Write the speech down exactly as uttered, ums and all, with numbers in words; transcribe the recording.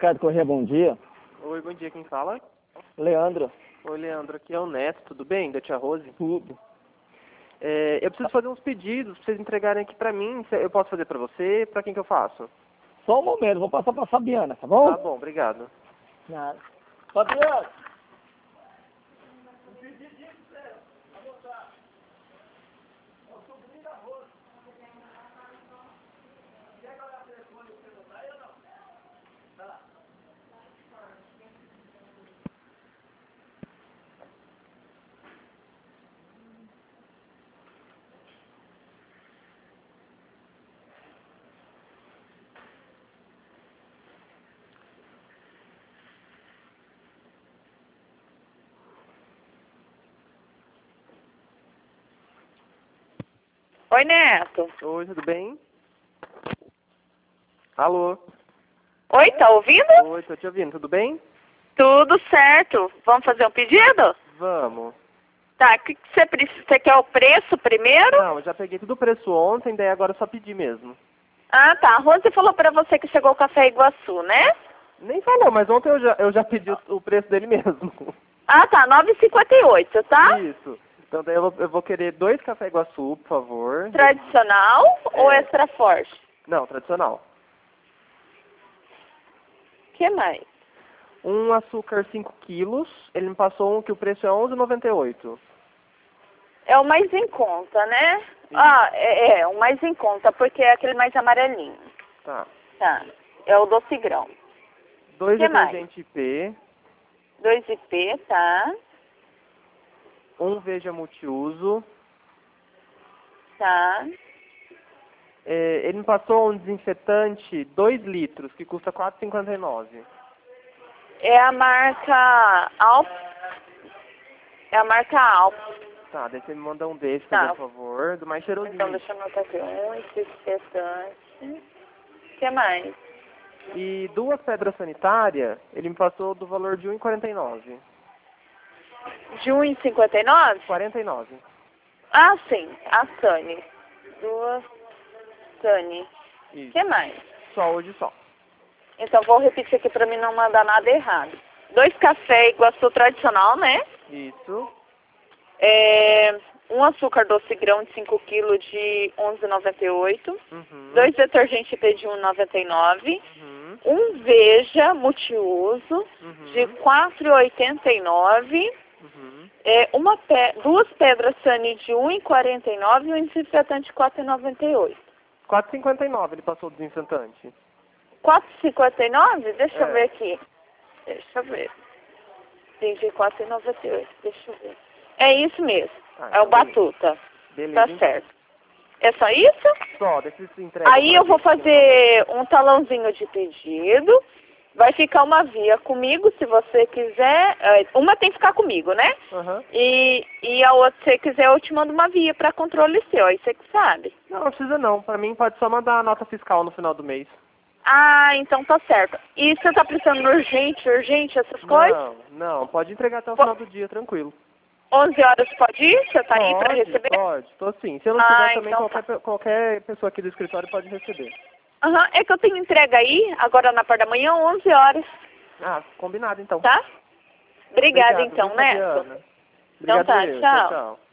Ricardo Corrêa, bom dia. Oi, bom dia, quem fala? Leandro. Oi, Leandro, aqui é o Neto, tudo bem? Da Tia Rose? Tudo. É, eu preciso fazer uns pedidos pra vocês entregarem aqui pra mim. Eu posso fazer pra você? Pra quem que eu faço? Só um momento, vou passar pra Fabiana, tá bom? Tá bom, obrigado. Nada. Fabiana! Oi, Neto. Oi, tudo bem? Alô? Oi, tá ouvindo? Oi, tô te ouvindo, tudo bem? Tudo certo. Vamos fazer um pedido? Vamos. Tá, o que que você precisa? Você quer o preço primeiro? Não, eu já peguei tudo o preço ontem, daí agora eu só pedi mesmo. Ah, tá. A Rose falou pra você que chegou o café Iguaçu, né? Nem falou, mas ontem eu já, eu já pedi o, o preço dele mesmo. Ah, tá. nove e cinquenta e oito, tá? Isso. Então daí eu vou, eu vou querer dois café Iguaçu, por favor. Tradicional É. ou extra forte? Não, tradicional. O que mais? Um açúcar cinco quilos, ele me passou um que o preço é onze e noventa e oito. É o mais em conta, né? Ah, é, é, o mais em conta, porque é aquele mais amarelinho. Tá. Tá. É o doce grão. Dois Que mais? detergente I P, dois I P, tá? um Veja multiuso. Tá. É, ele me passou um desinfetante dois litros, que custa quatro e cinquenta e nove. É a marca Alp. É a marca Alp. Tá, daí você me manda um desses, Tá. por favor, do mais cheirosinho. Então, deixa eu anotar aqui. Um desinfetante. O que mais? E duas pedras sanitárias, ele me passou do valor de um e quarenta e nove. De um e cinquenta e nove? quarenta e nove. Ah, sim. A Sunny. Duas Sunny. O Isso. que mais? Só hoje só. Então, vou repetir aqui pra mim não mandar nada errado. Dois café Iguaçu tradicional, né? Isso. É, um açúcar doce grão de cinco quilos de onze e noventa e oito. Uhum. Dois detergentes I P de um e noventa e nove. Uhum. Um Veja multiuso Uhum. de quatro e oitenta e nove. Uhum. É, uma pe duas pedras Sunny de um e quarenta e nove e um desinfetante de quatro e noventa e oito. quatro e cinquenta e nove ele passou o desinfetante. quatro e cinquenta e nove? Deixa eu É. ver aqui. Deixa eu ver. Entendi, quatro e noventa e oito. Deixa eu ver. É isso mesmo. Ah, é o então Batuta. Beleza, Tá então. certo. É só isso? Só, deixa se entrega. Aí pra eu vou gente. fazer um talãozinho de pedido. Vai ficar uma via comigo, se você quiser. eh, Uma tem que ficar comigo, né? Aham. E, e a outra, se você quiser, eu te mando uma via para controle seu. Aí você que sabe. Não, não precisa não. Pra mim pode só mandar a nota fiscal no final do mês. Ah, então tá certo. E você tá precisando urgente, urgente, essas coisas? Não, não. Pode entregar até o Po- final do dia, tranquilo. onze horas pode ir? Você tá aí para Pode, receber? pode. Tô sim. Se eu não Ah, tiver também, então qualquer, pe- qualquer pessoa aqui do escritório pode receber. Aham, é que eu tenho entrega aí, agora na parte da manhã, onze horas, Ah, combinado então. tá? Obrigada Obrigado, então, viu, Neto. Fabiana? Então Obrigado tá, eu. tchau. Tchau, tchau.